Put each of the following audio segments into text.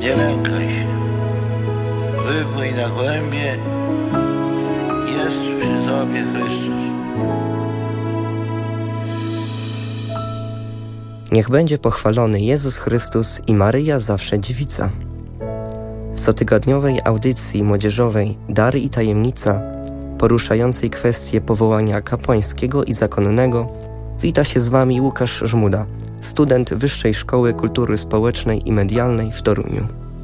Nie lękaj się. Wypłyń na głębie. Jest przy tobie Chrystus. Niech będzie pochwalony Jezus Chrystus i Maryja zawsze Dziewica. W cotygodniowej audycji młodzieżowej Dary i Tajemnica, poruszającej kwestie powołania kapłańskiego i zakonnego, wita się z Wami Łukasz Żmuda, student Wyższej Szkoły Kultury Społecznej i Medialnej w Toruniu.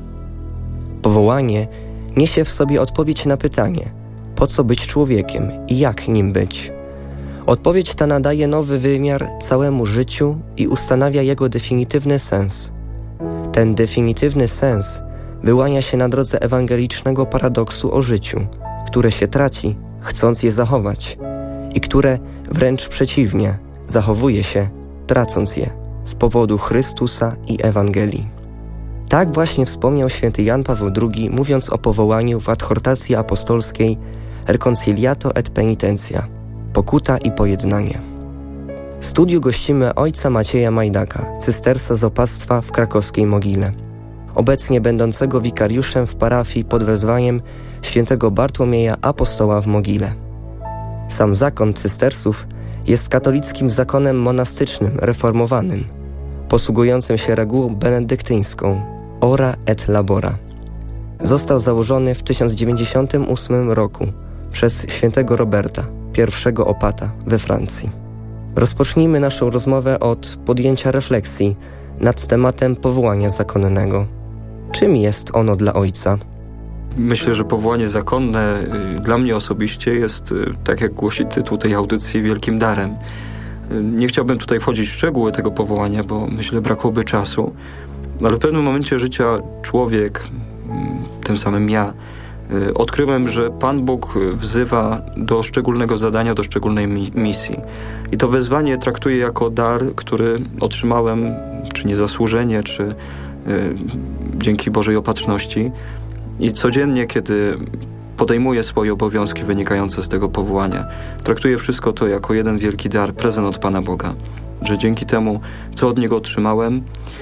Powołanie niesie w sobie odpowiedź na pytanie, po co być człowiekiem i jak nim być. Odpowiedź ta nadaje nowy wymiar całemu życiu i ustanawia jego definitywny sens. Ten definitywny sens wyłania się na drodze ewangelicznego paradoksu o życiu, które się traci, chcąc je zachować, i które wręcz przeciwnie, zachowuje się, tracąc je, z powodu Chrystusa i Ewangelii. Tak właśnie wspomniał święty Jan Paweł II, mówiąc o powołaniu w adhortacji apostolskiej Reconciliato et Penitentia, pokuta i pojednanie. W studiu gościmy ojca Macieja Majdaka, cystersa z opactwa w krakowskiej Mogile, obecnie będącego wikariuszem w parafii pod wezwaniem świętego Bartłomieja Apostoła w Mogile. Sam zakon cystersów jest katolickim zakonem monastycznym, reformowanym, posługującym się regułą benedyktyńską ora et labora. Został założony w 1098 roku przez świętego Roberta, pierwszego opata we Francji. Rozpocznijmy naszą rozmowę od podjęcia refleksji nad tematem powołania zakonnego. Czym jest ono dla ojca? Myślę, że powołanie zakonne dla mnie osobiście jest, tak jak głosi tytuł tej audycji, wielkim darem. Nie chciałbym tutaj wchodzić w szczegóły tego powołania, bo myślę, brakoby czasu, ale w pewnym momencie życia człowiek, tym samym ja, odkryłem, że Pan Bóg wzywa do szczególnego zadania, do szczególnej misji. I to wezwanie traktuję jako dar, który otrzymałem, czy niezasłużenie, czy dzięki Bożej opatrzności. I codziennie, kiedy podejmuję swoje obowiązki wynikające z tego powołania, traktuję wszystko to jako jeden wielki dar, prezent od Pana Boga. Że dzięki temu, co od Niego otrzymałem,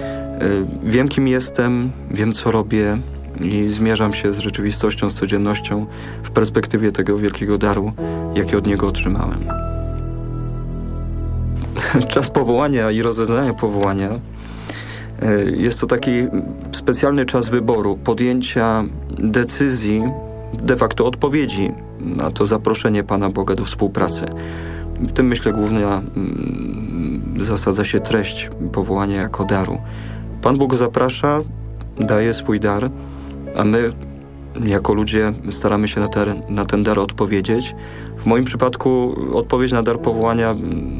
wiem, kim jestem, wiem, co robię i zmierzam się z rzeczywistością, z codziennością w perspektywie tego wielkiego daru, jaki od Niego otrzymałem. Czas powołania i rozeznania powołania jest to taki specjalny czas wyboru, podjęcia decyzji, de facto odpowiedzi na to zaproszenie Pana Boga do współpracy. W tym, myślę, głównie zasadza się treść powołania jako daru. Pan Bóg zaprasza, daje swój dar, a my jako ludzie staramy się na ten dar odpowiedzieć. W moim przypadku odpowiedź na dar powołania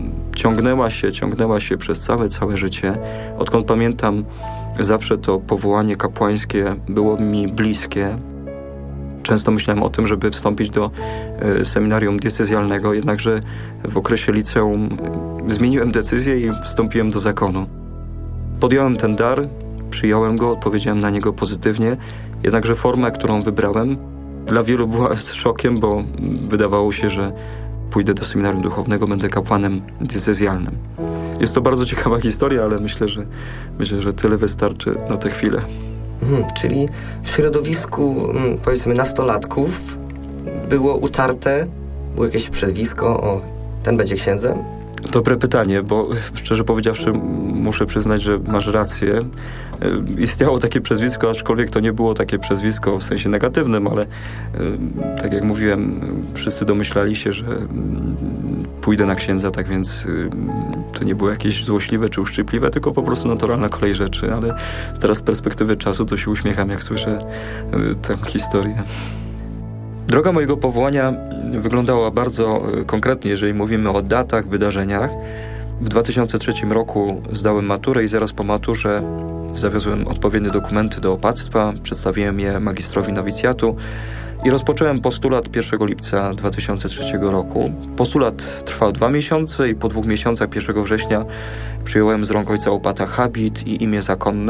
ciągnęła się przez całe życie. Odkąd pamiętam, zawsze to powołanie kapłańskie było mi bliskie. Często myślałem o tym, żeby wstąpić do seminarium diecezjalnego, jednakże w okresie liceum zmieniłem decyzję i wstąpiłem do zakonu. Podjąłem ten dar, przyjąłem go, odpowiedziałem na niego pozytywnie, jednakże forma, którą wybrałem, dla wielu była szokiem, bo wydawało się, że pójdę do seminarium duchownego, będę kapłanem diecezjalnym. Jest to bardzo ciekawa historia, ale myślę, że tyle wystarczy na tę chwilę. Czyli w środowisku, powiedzmy, nastolatków było utarte, było jakieś przezwisko, ten będzie księdzem? Dobre pytanie, bo szczerze powiedziawszy muszę przyznać, że masz rację. Istniało takie przezwisko, aczkolwiek to nie było takie przezwisko w sensie negatywnym, ale tak jak mówiłem, wszyscy domyślali się, że pójdę na księdza, tak więc to nie było jakieś złośliwe czy uszczypliwe, tylko po prostu naturalna kolej rzeczy, ale teraz z perspektywy czasu to się uśmiecham, jak słyszę tę historię. Droga mojego powołania wyglądała bardzo konkretnie, jeżeli mówimy o datach, wydarzeniach. W 2003 roku zdałem maturę i zaraz po maturze zawiozłem odpowiednie dokumenty do opactwa, przedstawiłem je magistrowi nowicjatu i rozpocząłem postulat 1 lipca 2003 roku. Postulat trwał 2 miesiące i po 2 miesiącach 1 września przyjąłem z rąk ojca opata habit i imię zakonne.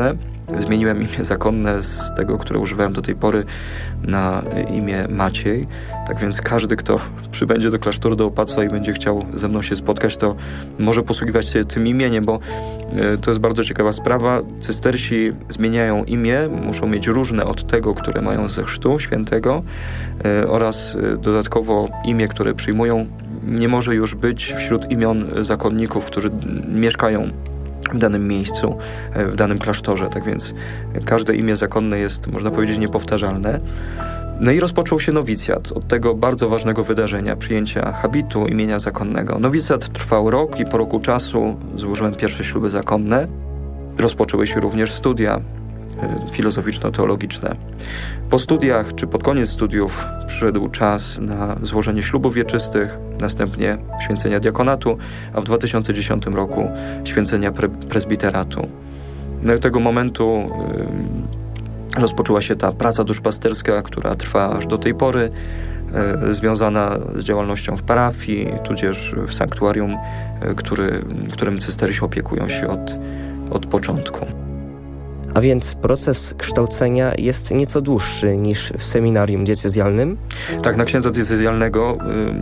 zmieniłem imię zakonne z tego, które używałem do tej pory, na imię Maciej. Tak więc każdy, kto przybędzie do klasztoru do opactwa i będzie chciał ze mną się spotkać, to może posługiwać się tym imieniem, bo to jest bardzo ciekawa sprawa. Cystersi zmieniają imię, muszą mieć różne od tego, które mają ze chrztu świętego, oraz dodatkowo imię, które przyjmują, nie może już być wśród imion zakonników, którzy mieszkają w danym miejscu, w danym klasztorze. Tak więc każde imię zakonne jest, można powiedzieć, niepowtarzalne. No i rozpoczął się nowicjat od tego bardzo ważnego wydarzenia, przyjęcia habitu imienia zakonnego. Nowicjat trwał rok i po roku czasu złożyłem pierwsze śluby zakonne. Rozpoczęły się również studia filozoficzno-teologiczne. Po studiach, czy pod koniec studiów, przyszedł czas na złożenie ślubów wieczystych, następnie święcenia diakonatu, a w 2010 roku święcenia prezbiteratu. No i tego momentu rozpoczęła się ta praca duszpasterska, która trwa aż do tej pory, związana z działalnością w parafii, tudzież w sanktuarium, którym cystersi opiekują się od początku. A więc proces kształcenia jest nieco dłuższy niż w seminarium diecezjalnym? Tak, na księdza diecezjalnego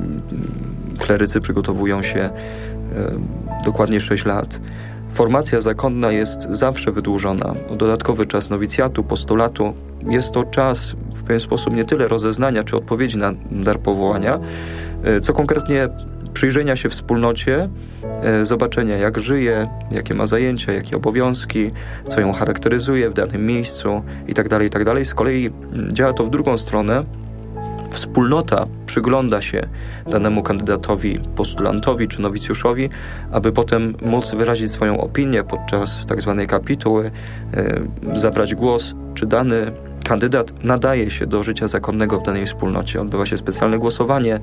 klerycy przygotowują się dokładnie 6 lat. Formacja zakonna jest zawsze wydłużona o dodatkowy czas nowicjatu, postulatu. Jest to czas w pewien sposób nie tyle rozeznania czy odpowiedzi na dar powołania, co konkretnie przyjrzenia się wspólnocie, zobaczenia jak żyje, jakie ma zajęcia, jakie obowiązki, co ją charakteryzuje w danym miejscu itd., itd. Z kolei działa to w drugą stronę. Wspólnota przygląda się danemu kandydatowi, postulantowi czy nowicjuszowi, aby potem móc wyrazić swoją opinię podczas tak zwanej kapituły, zabrać głos, czy dany kandydat nadaje się do życia zakonnego w danej wspólnocie. Odbywa się specjalne głosowanie.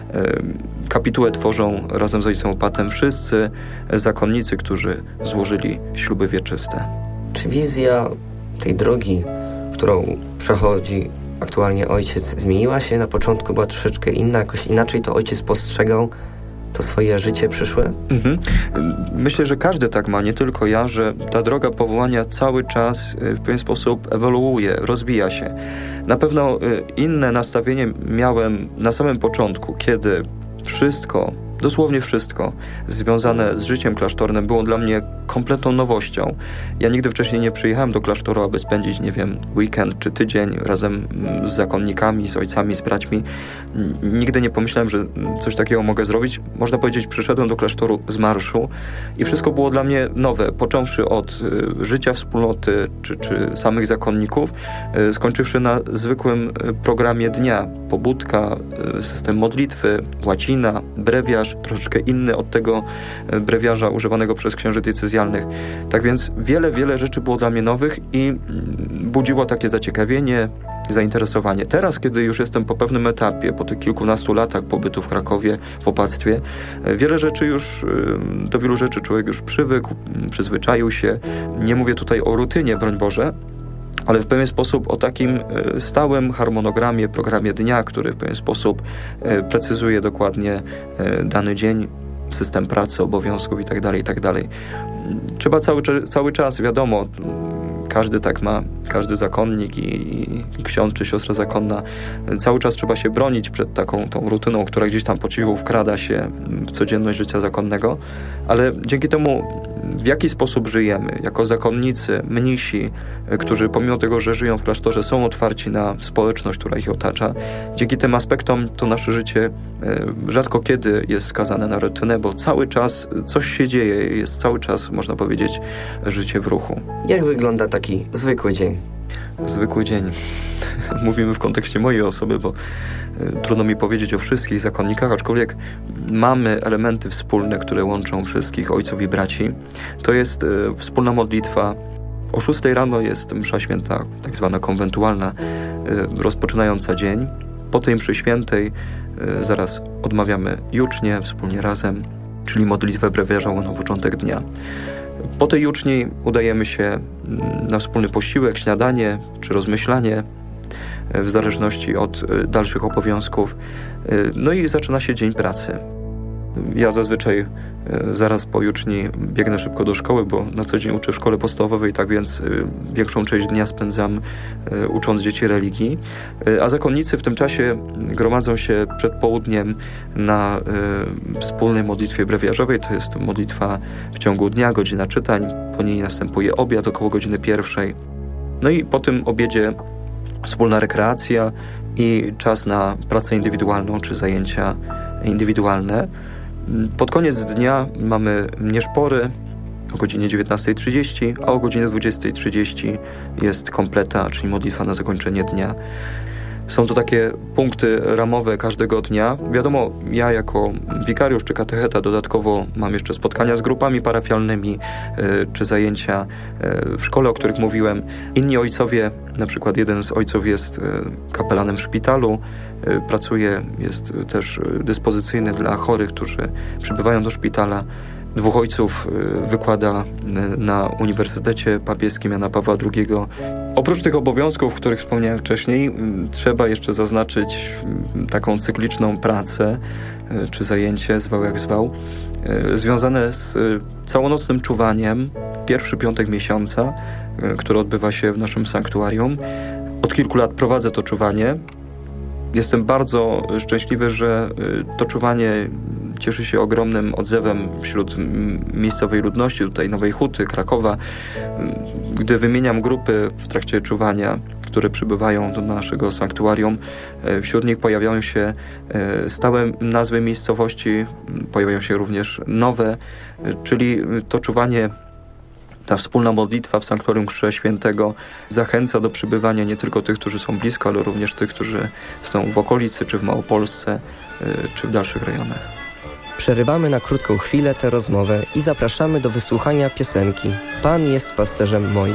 Kapitułę tworzą razem z ojcem opatem wszyscy zakonnicy, którzy złożyli śluby wieczyste. Czy wizja tej drogi, którą przechodzi aktualnie ojciec, zmieniła się? Na początku była troszeczkę inna, jakoś inaczej to ojciec postrzegał to swoje życie przyszłe? Myślę, że każdy tak ma, nie tylko ja, że ta droga powołania cały czas w pewien sposób ewoluuje, rozwija się. Na pewno inne nastawienie miałem na samym początku, kiedy wszystko, dosłownie wszystko związane z życiem klasztornym było dla mnie kompletną nowością. Ja nigdy wcześniej nie przyjechałem do klasztoru, aby spędzić, weekend czy tydzień razem z zakonnikami, z ojcami, z braćmi. Nigdy nie pomyślałem, że coś takiego mogę zrobić. Można powiedzieć, przyszedłem do klasztoru z marszu i wszystko było dla mnie nowe, począwszy od życia wspólnoty czy samych zakonników, skończywszy na zwykłym programie dnia. Pobudka, system modlitwy, łacina, brewiarz, troszeczkę inny od tego brewiarza używanego przez księży diecezjalnych. Tak więc wiele rzeczy było dla mnie nowych i budziło takie zaciekawienie, zainteresowanie. Teraz, kiedy już jestem po pewnym etapie, po tych kilkunastu latach pobytu w Krakowie, w opactwie, do wielu rzeczy człowiek już przywykł, przyzwyczaił się. Nie mówię tutaj o rutynie, broń Boże, ale w pewien sposób o takim stałym harmonogramie, programie dnia, który w pewien sposób precyzuje dokładnie dany dzień, system pracy, obowiązków itd. Trzeba cały czas, wiadomo, każdy tak ma, każdy zakonnik i ksiądz czy siostra zakonna, cały czas trzeba się bronić przed tą rutyną, która gdzieś tam po cichu wkrada się w codzienność życia zakonnego, ale dzięki temu, w jaki sposób żyjemy, jako zakonnicy, mnisi, którzy pomimo tego, że żyją w klasztorze, są otwarci na społeczność, która ich otacza, dzięki tym aspektom to nasze życie rzadko kiedy jest skazane na rutynę, bo cały czas coś się dzieje, jest cały czas, można powiedzieć, życie w ruchu. Jak wygląda taki zwykły dzień? Zwykły dzień. Mówimy w kontekście mojej osoby, bo trudno mi powiedzieć o wszystkich zakonnikach, aczkolwiek mamy elementy wspólne, które łączą wszystkich ojców i braci. To jest wspólna modlitwa. O 6 rano jest msza święta, tak zwana konwentualna, rozpoczynająca dzień. Po tej mszy świętej zaraz odmawiamy jucznię wspólnie razem, czyli modlitwę brewiarzową na początek dnia. Po tej juczni udajemy się na wspólny posiłek, śniadanie czy rozmyślanie, w zależności od dalszych obowiązków. No i zaczyna się dzień pracy. Ja zazwyczaj zaraz po juczni biegnę szybko do szkoły, bo na co dzień uczę w szkole podstawowej, tak więc większą część dnia spędzam ucząc dzieci religii. A zakonnicy w tym czasie gromadzą się przed południem na wspólnej modlitwie brewiarzowej. To jest modlitwa w ciągu dnia, godzina czytań. Po niej następuje obiad około godziny 1. No i po tym obiedzie wspólna rekreacja i czas na pracę indywidualną czy zajęcia indywidualne. Pod koniec dnia mamy nieszpory o godzinie 19:30, a o godzinie 20:30 jest kompleta, czyli modlitwa na zakończenie dnia. Są to takie punkty ramowe każdego dnia. Wiadomo, ja jako wikariusz czy katecheta dodatkowo mam jeszcze spotkania z grupami parafialnymi czy zajęcia w szkole, o których mówiłem. Inni ojcowie, na przykład jeden z ojców jest kapelanem w szpitalu, pracuje, jest też dyspozycyjny dla chorych, którzy przybywają do szpitala. 2 ojców wykłada na Uniwersytecie Papieskim Jana Pawła II. Oprócz tych obowiązków, o których wspomniałem wcześniej, trzeba jeszcze zaznaczyć taką cykliczną pracę, czy zajęcie, zwał jak zwał, związane z całonocnym czuwaniem w pierwszy piątek miesiąca, które odbywa się w naszym sanktuarium. Od kilku lat prowadzę to czuwanie. Jestem bardzo szczęśliwy, że to czuwanie cieszy się ogromnym odzewem wśród miejscowej ludności, tutaj Nowej Huty, Krakowa. Gdy wymieniam grupy w trakcie czuwania, które przybywają do naszego sanktuarium, wśród nich pojawiają się stałe nazwy miejscowości, pojawiają się również nowe, czyli to czuwanie, ta wspólna modlitwa w Sanktuarium Krzyża Świętego zachęca do przybywania nie tylko tych, którzy są blisko, ale również tych, którzy są w okolicy, czy w Małopolsce, czy w dalszych rejonach. Przerywamy na krótką chwilę tę rozmowę i zapraszamy do wysłuchania piosenki Pan jest pasterzem moim.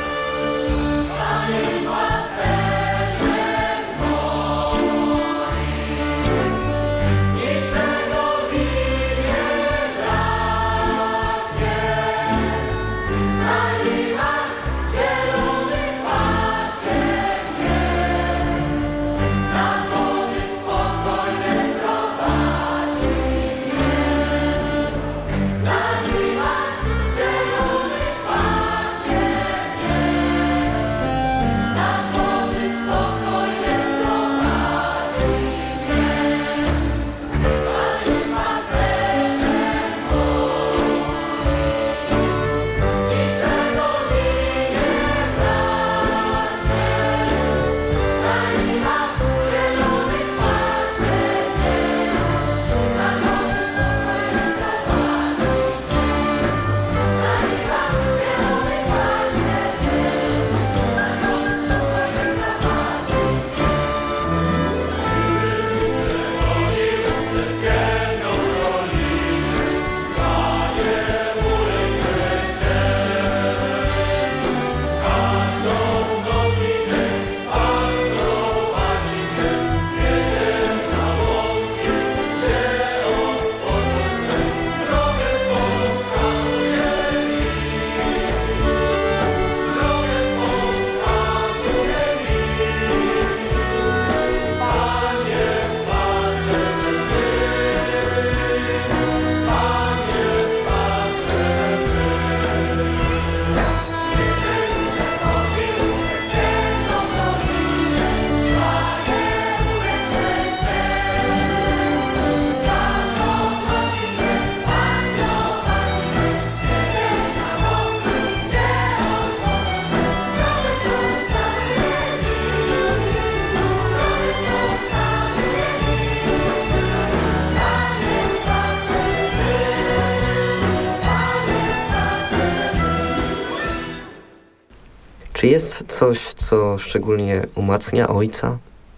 Czy jest coś, co szczególnie umacnia ojca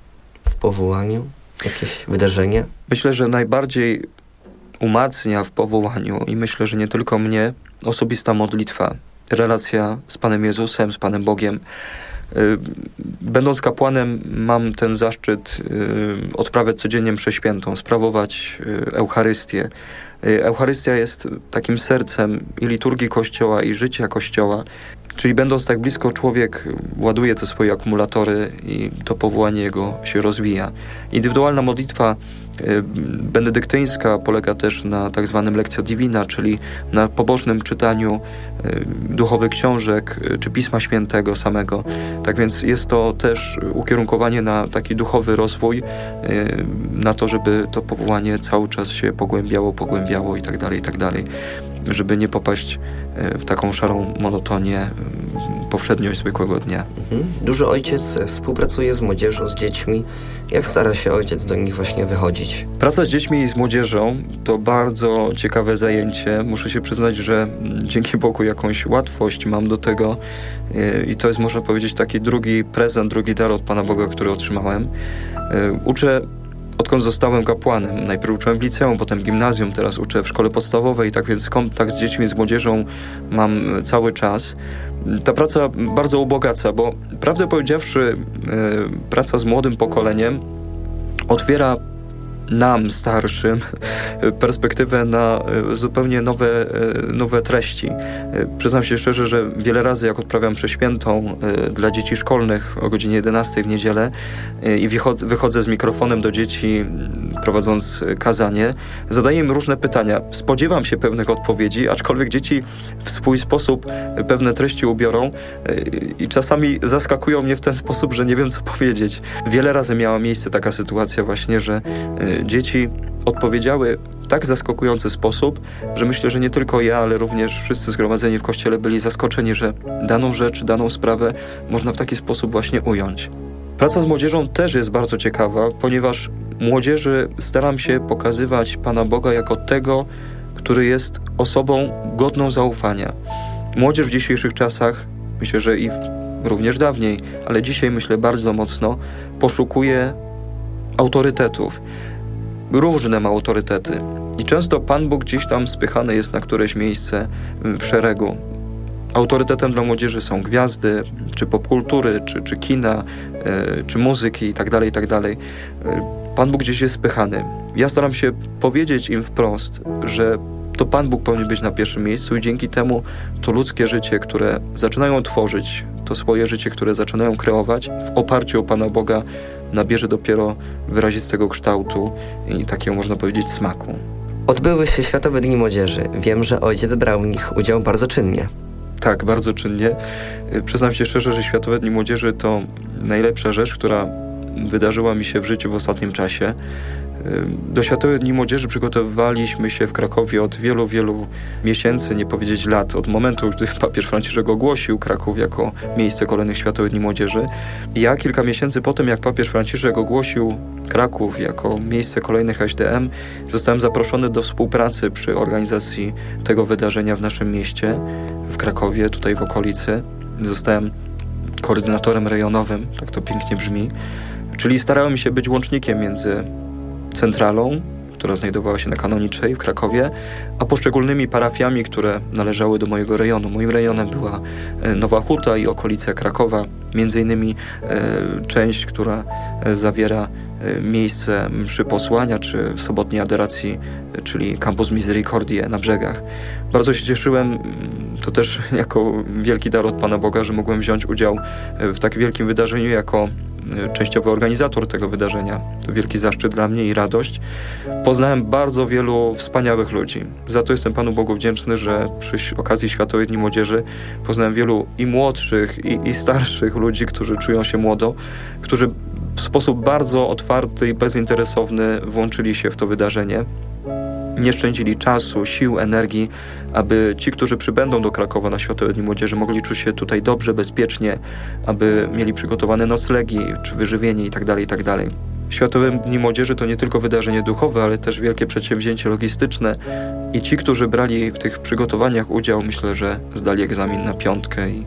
w powołaniu? Jakieś wydarzenie? Myślę, że najbardziej umacnia w powołaniu i myślę, że nie tylko mnie, osobista modlitwa, relacja z Panem Jezusem, z Panem Bogiem. Będąc kapłanem, mam ten zaszczyt odprawiać codziennie mszę świętą, sprawować Eucharystię. Eucharystia jest takim sercem i liturgii Kościoła, i życia Kościoła. Czyli będąc tak blisko, człowiek ładuje te swoje akumulatory i to powołanie jego się rozwija. Indywidualna modlitwa benedyktyńska polega też na tak zwanym lectio divina, czyli na pobożnym czytaniu duchowych książek czy Pisma Świętego samego. Tak więc jest to też ukierunkowanie na taki duchowy rozwój, na to, żeby to powołanie cały czas się pogłębiało i tak dalej, żeby nie popaść w taką szarą monotonię, powszedniość zwykłego dnia. Duży ojciec współpracuje z młodzieżą, z dziećmi. Jak stara się ojciec do nich właśnie wychodzić? Praca z dziećmi i z młodzieżą to bardzo ciekawe zajęcie. Muszę się przyznać, że dzięki Bogu jakąś łatwość mam do tego i to jest, można powiedzieć, taki drugi prezent, drugi dar od Pana Boga, który otrzymałem. Uczę odkąd zostałem kapłanem. Najpierw uczyłem w liceum, potem gimnazjum, teraz uczę w szkole podstawowej, tak więc kontakt z dziećmi, z młodzieżą mam cały czas. Ta praca bardzo ubogaca, bo prawdę powiedziawszy, praca z młodym pokoleniem otwiera nam, starszym, perspektywę na zupełnie nowe treści. Przyznam się szczerze, że wiele razy, jak odprawiam przeświętą dla dzieci szkolnych o godzinie 11 w niedzielę i wychodzę z mikrofonem do dzieci, prowadząc kazanie, zadaję im różne pytania. Spodziewam się pewnych odpowiedzi, aczkolwiek dzieci w swój sposób pewne treści ubiorą i czasami zaskakują mnie w ten sposób, że nie wiem, co powiedzieć. Wiele razy miała miejsce taka sytuacja właśnie, że dzieci odpowiedziały w tak zaskakujący sposób, że myślę, że nie tylko ja, ale również wszyscy zgromadzeni w kościele byli zaskoczeni, że daną rzecz, daną sprawę można w taki sposób właśnie ująć. Praca z młodzieżą też jest bardzo ciekawa, ponieważ młodzieży staram się pokazywać Pana Boga jako tego, który jest osobą godną zaufania. Młodzież w dzisiejszych czasach, myślę, że i również dawniej, ale dzisiaj myślę bardzo mocno, poszukuje autorytetów. Różne ma autorytety. I często Pan Bóg gdzieś tam spychany jest na któreś miejsce w szeregu. Autorytetem dla młodzieży są gwiazdy, czy popkultury, czy kina, czy muzyki itd. Pan Bóg gdzieś jest spychany. Ja staram się powiedzieć im wprost, że to Pan Bóg powinien być na pierwszym miejscu i dzięki temu to ludzkie życie, które zaczynają tworzyć, to swoje życie, które zaczynają kreować w oparciu o Pana Boga, nabierze dopiero wyrazistego kształtu i takiego, można powiedzieć, smaku. Odbyły się Światowe Dni Młodzieży. Wiem, że ojciec brał w nich udział bardzo czynnie. Tak, bardzo czynnie. Przyznam się szczerze, że Światowe Dni Młodzieży to najlepsza rzecz, która wydarzyła mi się w życiu w ostatnim czasie. Do Światowych Dni Młodzieży przygotowywaliśmy się w Krakowie od wielu miesięcy, nie powiedzieć lat, od momentu, gdy papież Franciszek ogłosił Kraków jako miejsce kolejnych Światowych Dni Młodzieży. Ja kilka miesięcy po tym, jak papież Franciszek ogłosił Kraków jako miejsce kolejnych SDM, zostałem zaproszony do współpracy przy organizacji tego wydarzenia w naszym mieście, w Krakowie, tutaj w okolicy. Zostałem koordynatorem rejonowym, tak to pięknie brzmi, czyli starałem się być łącznikiem między centralą, która znajdowała się na Kanoniczej w Krakowie, a poszczególnymi parafiami, które należały do mojego rejonu. Moim rejonem była Nowa Huta i okolice Krakowa, między innymi część, która zawiera miejsce mszy posłania czy sobotniej adoracji, czyli Campus Misericordie na Brzegach. Bardzo się cieszyłem, to też jako wielki dar od Pana Boga, że mogłem wziąć udział w tak wielkim wydarzeniu jako częściowy organizator tego wydarzenia. To wielki zaszczyt dla mnie i radość. Poznałem bardzo wielu wspaniałych ludzi. Za to jestem Panu Bogu wdzięczny, że przy okazji Światowych Dni Młodzieży poznałem wielu i młodszych, i starszych ludzi, którzy czują się młodo, którzy w sposób bardzo otwarty i bezinteresowny włączyli się w to wydarzenie. Nie szczędzili czasu, sił, energii, aby ci, którzy przybędą do Krakowa na Światowe Dni Młodzieży, mogli czuć się tutaj dobrze, bezpiecznie, aby mieli przygotowane noclegi, czy wyżywienie itd. Światowe Dni Młodzieży to nie tylko wydarzenie duchowe, ale też wielkie przedsięwzięcie logistyczne i ci, którzy brali w tych przygotowaniach udział, myślę, że zdali egzamin na 5 i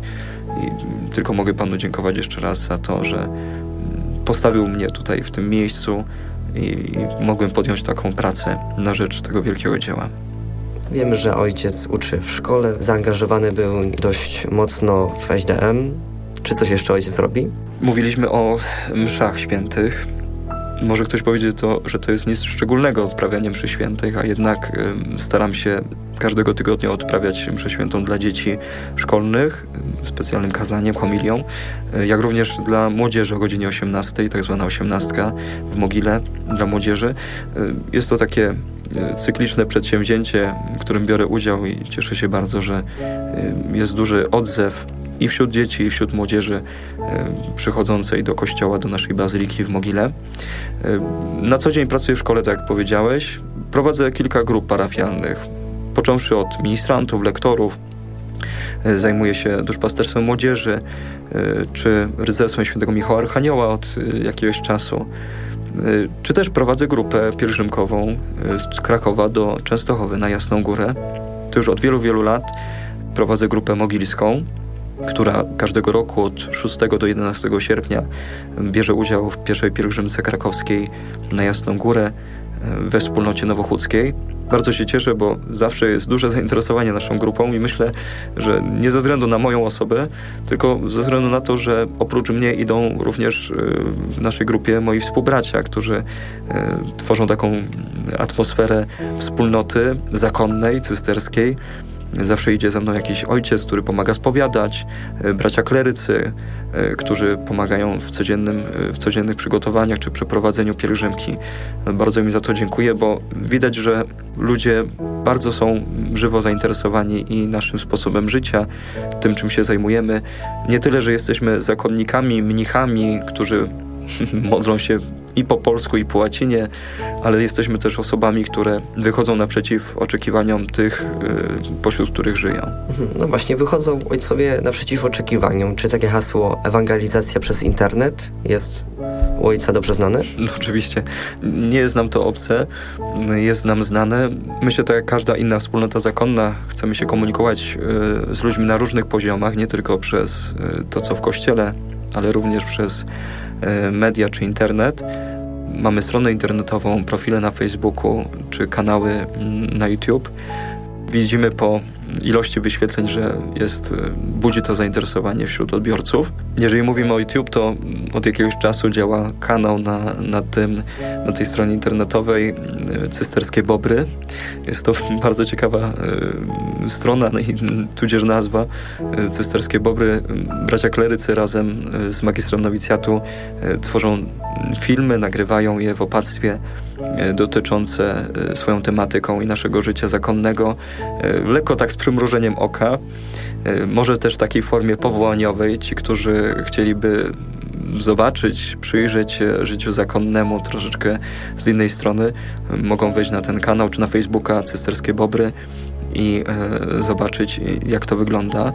tylko mogę Panu dziękować jeszcze raz za to, że postawił mnie tutaj w tym miejscu i mogłem podjąć taką pracę na rzecz tego wielkiego dzieła. Wiemy, że ojciec uczy w szkole, zaangażowany był dość mocno w SDM. Czy coś jeszcze ojciec robi? Mówiliśmy o mszach świętych. Może ktoś powiedzieć że to jest nic szczególnego odprawianie mszy świętych, a jednak staram się każdego tygodnia odprawiać mszę świętą dla dzieci szkolnych, specjalnym kazaniem, homilią, jak również dla młodzieży o godzinie 18, tak zwana 18 w Mogile dla młodzieży. Jest to takie cykliczne przedsięwzięcie, w którym biorę udział i cieszę się bardzo, że jest duży odzew i wśród dzieci, i wśród młodzieży przychodzącej do kościoła, do naszej bazyliki w Mogile. Na co dzień pracuję w szkole, tak jak powiedziałeś. Prowadzę kilka grup parafialnych, począwszy od ministrantów, lektorów. Zajmuję się duszpasterstwem młodzieży, czy rycerstwem świętego Michała Archanioła od jakiegoś czasu. Czy też prowadzę grupę pielgrzymkową z Krakowa do Częstochowy na Jasną Górę. To już od wielu, wielu lat prowadzę grupę mogilską, która każdego roku od 6 do 11 sierpnia bierze udział w pierwszej pielgrzymce krakowskiej na Jasną Górę we wspólnocie nowochódzkiej. Bardzo się cieszę, bo zawsze jest duże zainteresowanie naszą grupą i myślę, że nie ze względu na moją osobę, tylko ze względu na to, że oprócz mnie idą również w naszej grupie moi współbracia, którzy tworzą taką atmosferę wspólnoty zakonnej, cysterskiej. Zawsze idzie ze mną jakiś ojciec, który pomaga spowiadać, bracia klerycy, którzy pomagają w codziennych przygotowaniach czy przeprowadzeniu pielgrzymki. Bardzo mi za to dziękuję, bo widać, że ludzie bardzo są żywo zainteresowani i naszym sposobem życia, tym, czym się zajmujemy. Nie tyle, że jesteśmy zakonnikami, mnichami, którzy modlą się i po polsku, i po łacinie, ale jesteśmy też osobami, które wychodzą naprzeciw oczekiwaniom tych, pośród których żyją. No właśnie, wychodzą ojcowie naprzeciw oczekiwaniom. Czy takie hasło ewangelizacja przez internet jest u ojca dobrze znane? No oczywiście. Nie jest nam to obce, jest nam znane. Myślę, tak jak każda inna wspólnota zakonna, chcemy się komunikować z ludźmi na różnych poziomach, nie tylko przez to, co w kościele, ale również przez media czy internet. Mamy stronę internetową, profile na Facebooku czy kanały na YouTube. Widzimy po ilości wyświetleń, że budzi to zainteresowanie wśród odbiorców. Jeżeli mówimy o YouTube, to od jakiegoś czasu działa kanał na tej stronie internetowej Cysterskie Bobry. Jest to bardzo ciekawa strona, tudzież nazwa Cysterskie Bobry. Bracia klerycy razem z magistrem nowicjatu tworzą filmy, nagrywają je w opactwie dotyczące swoją tematyką i naszego życia zakonnego. Lekko tak z przymrużeniem oka. Może też w takiej formie powołaniowej. Ci, którzy chcieliby zobaczyć, przyjrzeć się życiu zakonnemu troszeczkę z innej strony, mogą wejść na ten kanał czy na Facebooka Cysterskie Bobry i zobaczyć, jak to wygląda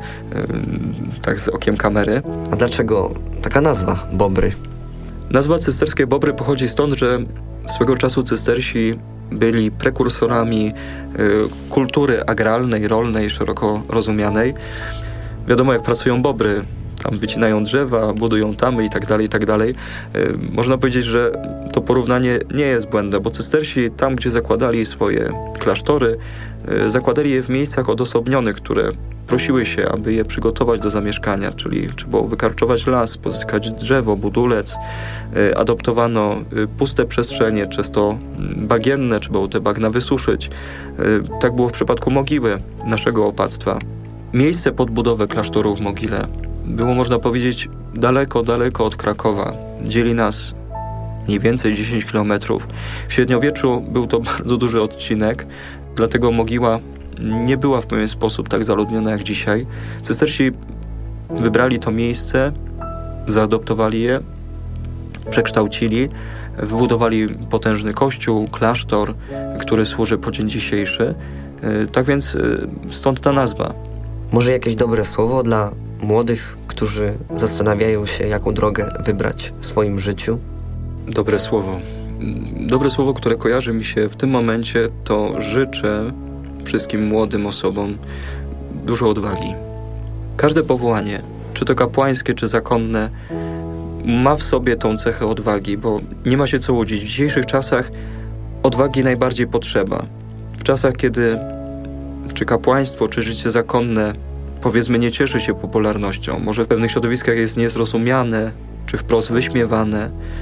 tak z okiem kamery. A dlaczego taka nazwa Bobry? Nazwa Cysterskie Bobry pochodzi stąd, że swego czasu cystersi byli prekursorami kultury agralnej, rolnej, szeroko rozumianej. Wiadomo, jak pracują bobry. Tam wycinają drzewa, budują tamy i tak dalej. Można powiedzieć, że to porównanie nie jest błędne, bo cystersi tam, gdzie zakładali swoje klasztory, zakładali je w miejscach odosobnionych, które prosiły się, aby je przygotować do zamieszkania, czyli trzeba było wykarczować las, pozyskać drzewo, budulec. Adoptowano puste przestrzenie, często bagienne, trzeba było te bagna wysuszyć. Tak było w przypadku Mogiły, naszego opactwa. Miejsce pod budowę klasztoru w Mogile było, można powiedzieć, daleko od Krakowa. Dzieli nas mniej więcej 10 kilometrów. W średniowieczu był to bardzo duży odcinek, dlatego Mogiła nie była w pewien sposób tak zaludniona jak dzisiaj. Cystersi wybrali to miejsce, zaadoptowali je, przekształcili, wybudowali potężny kościół, klasztor, który służy po dzień dzisiejszy. Tak więc stąd ta nazwa. Może jakieś dobre słowo dla młodych, którzy zastanawiają się, jaką drogę wybrać w swoim życiu? Dobre słowo. Dobre słowo, które kojarzy mi się w tym momencie, to życzę wszystkim młodym osobom dużo odwagi. Każde powołanie, czy to kapłańskie, czy zakonne, ma w sobie tą cechę odwagi, bo nie ma się co łudzić. W dzisiejszych czasach odwagi najbardziej potrzeba. W czasach, kiedy czy kapłaństwo, czy życie zakonne, powiedzmy, nie cieszy się popularnością, może w pewnych środowiskach jest niezrozumiane, czy wprost wyśmiewane,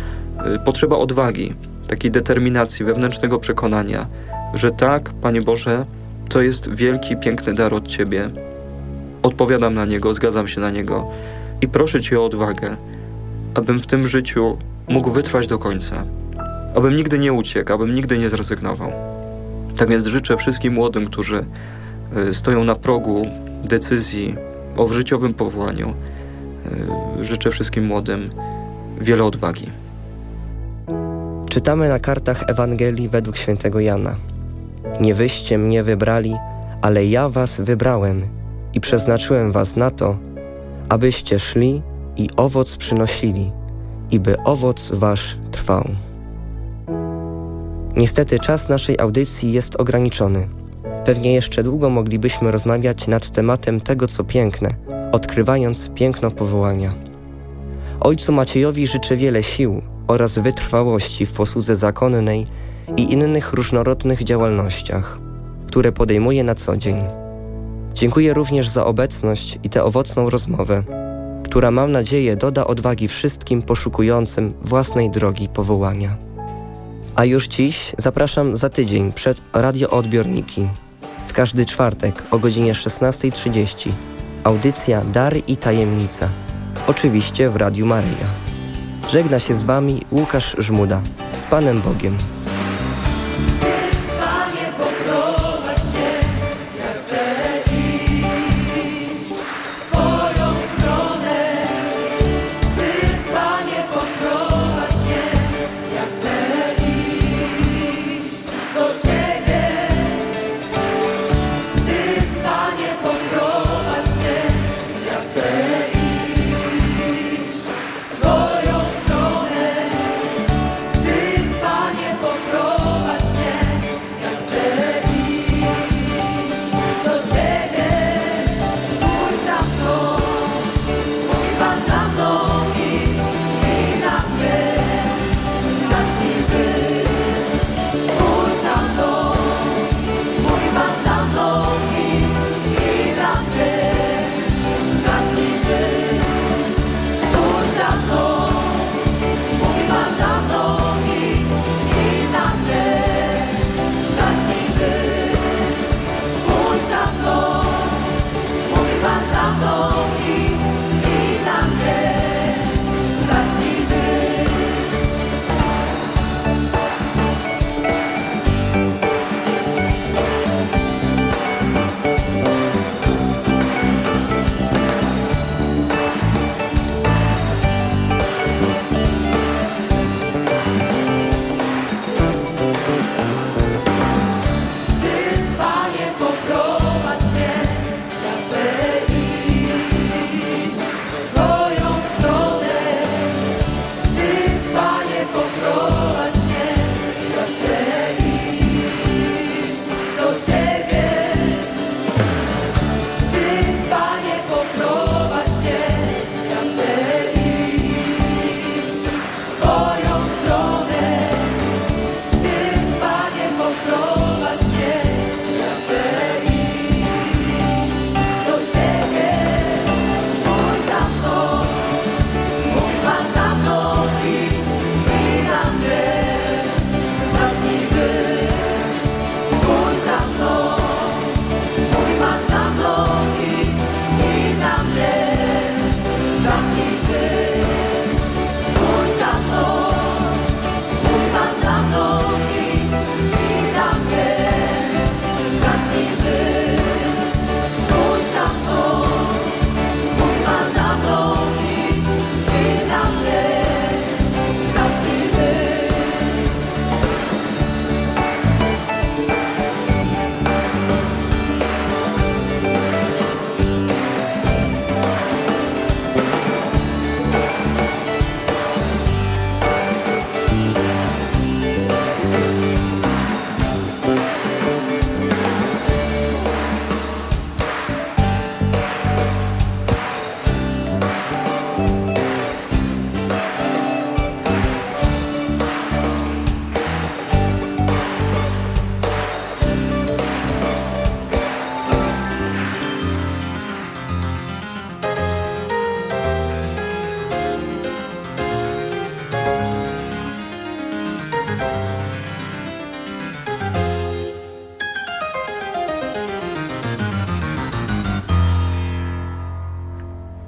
potrzeba odwagi, takiej determinacji, wewnętrznego przekonania, że tak, Panie Boże, to jest wielki, piękny dar od Ciebie. Odpowiadam na niego, zgadzam się na niego i proszę Cię o odwagę, abym w tym życiu mógł wytrwać do końca, abym nigdy nie uciekł, abym nigdy nie zrezygnował. Tak więc życzę wszystkim młodym, którzy stoją na progu decyzji o życiowym powołaniu, życzę wszystkim młodym wiele odwagi. Czytamy na kartach Ewangelii według świętego Jana. Nie wyście mnie wybrali, ale ja was wybrałem i przeznaczyłem was na to, abyście szli i owoc przynosili, i by owoc wasz trwał. Niestety czas naszej audycji jest ograniczony. Pewnie jeszcze długo moglibyśmy rozmawiać nad tematem tego, co piękne, odkrywając piękno powołania. Ojcu Maciejowi życzę wiele sił oraz wytrwałości w posłudze zakonnej i innych różnorodnych działalnościach, które podejmuje na co dzień. Dziękuję również za obecność i tę owocną rozmowę, która, mam nadzieję, doda odwagi wszystkim poszukującym własnej drogi powołania. A już dziś zapraszam za tydzień przed radioodbiorniki. W każdy czwartek o godzinie 16:30 audycja Dar i Tajemnica. Oczywiście w Radiu Maryja. Żegna się z Wami Łukasz Żmuda. Z Panem Bogiem.